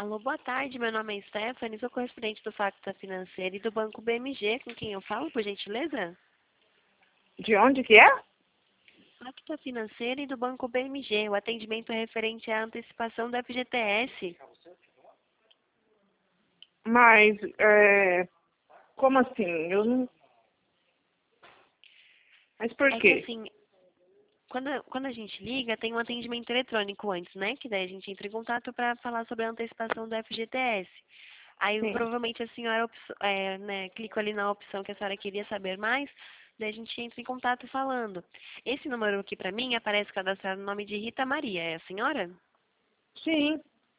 Alô, boa tarde. Meu nome é Stephanie, sou correspondente do Facta Financeira e do Banco BMG. Com quem eu falo, por gentileza? De onde que é? Facta Financeira e do Banco BMG. O atendimento é referente à antecipação do FGTS. Mas, como assim? Eu não... Mas por É que quê? assim, quando a gente liga, tem um atendimento eletrônico antes, né? Que daí a gente entra em contato para falar sobre a antecipação do FGTS. Aí Sim. provavelmente a senhora clicou ali na opção que a senhora queria saber mais, daí a gente entra em contato falando. Esse número aqui para mim aparece cadastrado no nome de Rita Maria, é a senhora? Sim,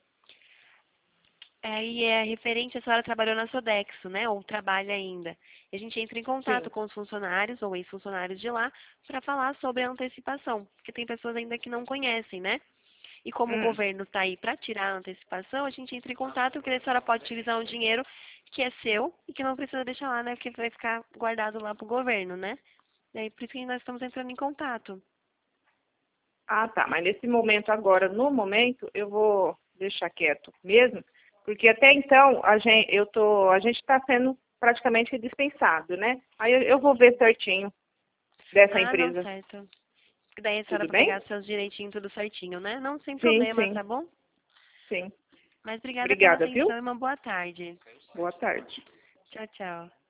E é referente, a senhora trabalhou na Sodexo, né? Ou trabalha ainda. E a gente entra em contato sim. com os funcionários ou ex-funcionários de lá para falar sobre a antecipação, porque tem pessoas ainda que não conhecem, né? E como o Hum. governo está aí para tirar a antecipação, a gente entra em contato porque a senhora pode utilizar um dinheiro que é seu e que não precisa deixar lá, né? Porque vai ficar guardado lá para o governo, né? E aí, por isso que nós estamos entrando em contato. Ah, tá. Mas nesse momento agora, no momento, eu vou deixar quieto mesmo, porque até então a gente está sendo praticamente dispensado, né? Aí eu vou ver certinho dessa Ah, não, empresa. certo. Daí a senhora Tudo para bem? pegar seus direitinhos tudo certinho, né? Não, sem Sim, problema, sim, tá bom? sim. Mas obrigada pela Obrigada, viu? atenção e uma boa tarde. Boa tarde. Tchau, tchau.